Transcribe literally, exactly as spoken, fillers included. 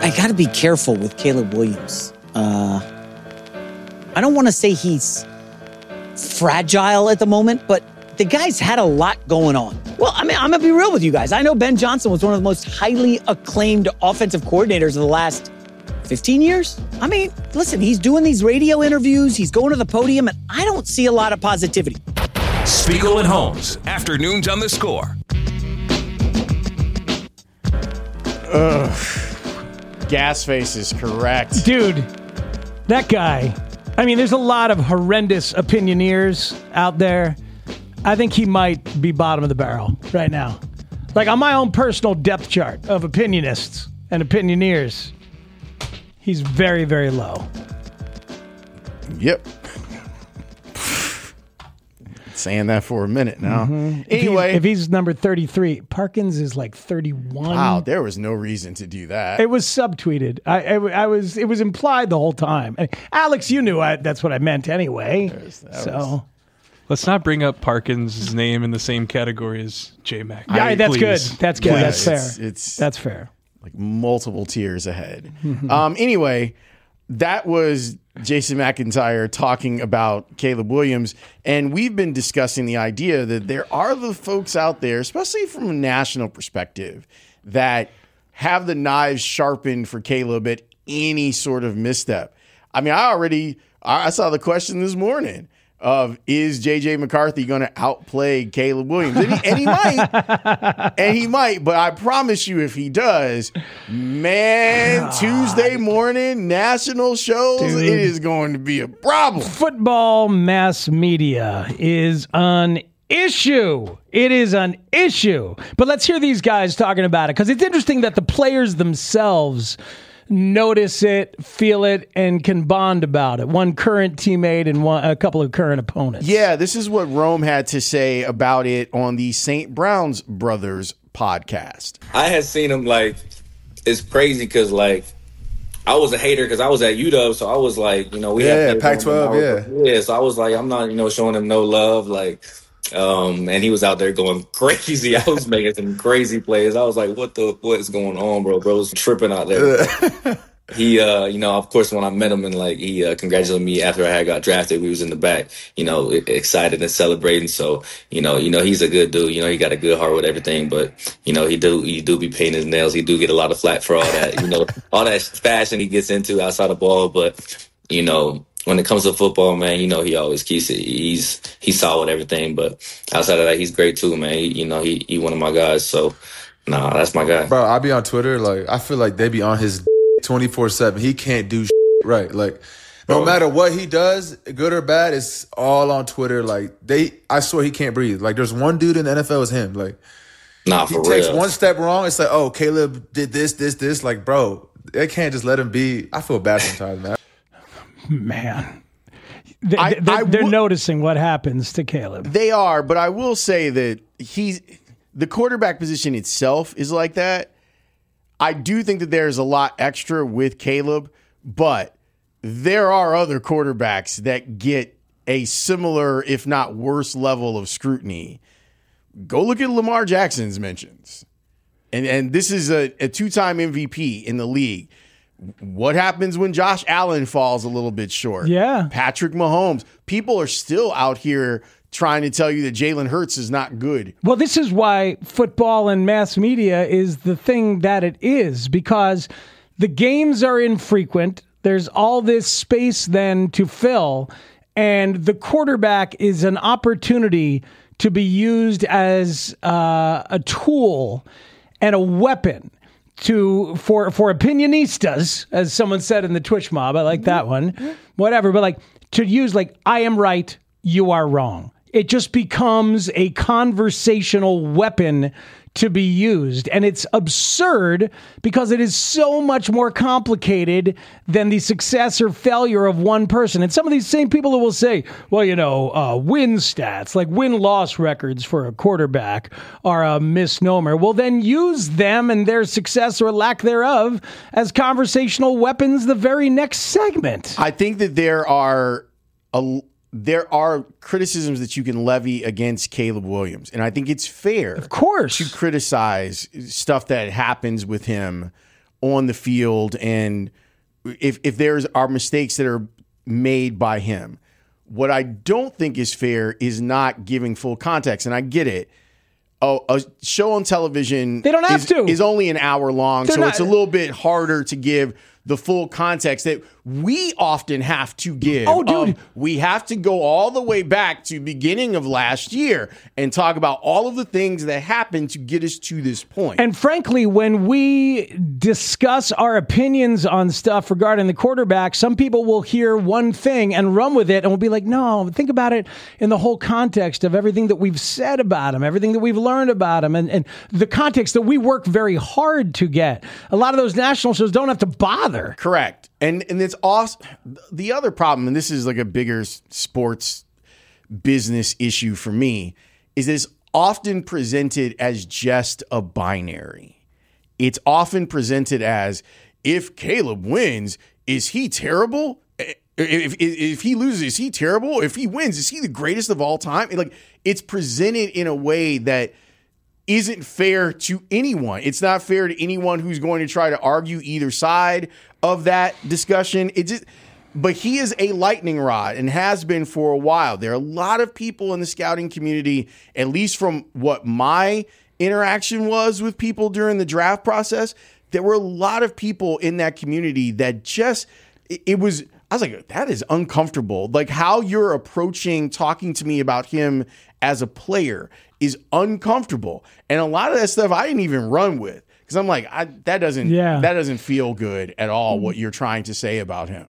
I got to be careful with Caleb Williams. Uh, I don't want to say he's fragile at the moment, but the guy's had a lot going on. Well, I mean, I'm going to be real with you guys. I know Ben Johnson was one of the most highly acclaimed offensive coordinators of the last fifteen years. I mean, listen, he's doing these radio interviews. He's going to the podium, and I don't see a lot of positivity. Spiegel and Holmes, afternoons on The Score. Ugh. Gas face is correct. Dude, that guy. I mean, there's a lot of horrendous opinioneers out there. I think he might be bottom of the barrel right now. Like on my own personal depth chart of opinionists and opinioneers, he's very, very low. Yep. Saying that for a minute now. Mm-hmm. Anyway. If he's, if he's number thirty-three, Parkins is like thirty-one. Wow, there was no reason to do that. It was subtweeted. I, I, I was. It was implied the whole time. Alex, you knew I, that's what I meant anyway. So. Was... Let's not bring up Parkins' name in the same category as J-Mac. Yeah, I, that's please. good. That's good. Yeah, that's fair. it's, it's that's fair. Like multiple tiers ahead. um, anyway, that was Jason McIntyre talking about Caleb Williams, and we've been discussing the idea that there are the folks out there, especially from a national perspective, that have the knives sharpened for Caleb at any sort of misstep. I mean, I already I saw the question this morning of, is J J McCarthy going to outplay Caleb Williams? And he, and he might. And he might. But I promise you, if he does, man, God. Tuesday morning, national shows, Dude. It is going to be a problem. Football mass media is an issue. It is an issue. But let's hear these guys talking about it, because it's interesting that the players themselves notice it, feel it, and can bond about it. One current teammate and one, a couple of current opponents. Yeah, this is what Rome had to say about it on the Saint Brown's Brothers podcast. I had seen him, like, it's crazy because, like, I was a hater because I was at U W, so I was like, you know, we yeah, have Pac twelve, yeah. Yeah, so I was like, I'm not, you know, showing him no love, like, um, and he was out there going crazy. I was making some crazy plays. I was like, what the, what is going on, bro? Bro was tripping out there. He, uh, you know, of course, when I met him and like he uh, congratulated me after I had got drafted, we was in the back, you know, excited and celebrating. So, you know, you know, he's a good dude. You know, he got a good heart with everything. But you know, he do he do be painting his nails. He do get a lot of flack for all that, you know, all that fashion he gets into outside the ball. But you know, when it comes to football, man, you know, he always keeps it. He's he's solid everything. But outside of that, he's great too, man. He, you know, he he one of my guys. So, nah, that's my guy, bro. I be on Twitter, like I feel like they be on his twenty-four seven. He can't do shit right. Like, no Bro. matter what he does, good or bad, it's all on Twitter. Like, they, I swear he can't breathe. Like, there's one dude in the N F L is him. Like, nah, he for takes real. one step wrong, it's like, oh, Caleb did this, this, this. Like, bro, they can't just let him be. I feel bad sometimes, man. Man. They, I, they're I they're w- noticing what happens to Caleb. They are, but I will say that he's the quarterback position itself is like that. I do think that there's a lot extra with Caleb, but there are other quarterbacks that get a similar, if not worse, level of scrutiny. Go look at Lamar Jackson's mentions. And and this is a, a two-time M V P in the league. What happens when Josh Allen falls a little bit short? Yeah. Patrick Mahomes. People are still out here trying to tell you that Jalen Hurts is not good. Well, this is why football and mass media is the thing that it is, because the games are infrequent. There's all this space then to fill, and the quarterback is an opportunity to be used as uh, a tool and a weapon to for for opinionistas, as someone said in the Twitch mob. I like that one. Whatever, but like to use like, I am right, you are wrong. It just becomes a conversational weapon to be used. And it's absurd because it is so much more complicated than the success or failure of one person. And some of these same people will say, well, you know, uh, win stats, like win-loss records for a quarterback are a misnomer. Well, then use them and their success or lack thereof as conversational weapons the very next segment. I think that there are a There are criticisms that you can levy against Caleb Williams, and I think it's fair, of course, to criticize stuff that happens with him on the field and if if there's are mistakes that are made by him. What I don't think is fair is not giving full context, and I get it. Oh, a show on television they don't have is, to. is only an hour long, They're so not, it's a little bit harder to give the full context that we often have to give. Oh, dude. Um, we have to go all the way back to beginning of last year and talk about all of the things that happened to get us to this point. And frankly, when we discuss our opinions on stuff regarding the quarterback, some people will hear one thing and run with it and will be like, no, think about it in the whole context of everything that we've said about him, everything that we've learned about him, and, and the context that we work very hard to get. A lot of those national shows don't have to bother. Correct. And and it's awesome. The other problem, and this is like a bigger sports business issue for me, is that it's often presented as just a binary. It's often presented as, if Caleb wins, is he terrible? If, if, if he loses, is he terrible? If he wins, is he the greatest of all time? Like, it's presented in a way that isn't fair to anyone. It's not fair to anyone who's going to try to argue either side of that discussion. It just, but he is a lightning rod and has been for a while. There are a lot of people in the scouting community, at least from what my interaction was with people during the draft process, there were a lot of people in that community that just, it, it was, I was like, that is uncomfortable. Like, how you're approaching talking to me about him as a player is uncomfortable. And a lot of that stuff I didn't even run with, because I'm like, I, that doesn't yeah. that doesn't feel good at all, what you're trying to say about him.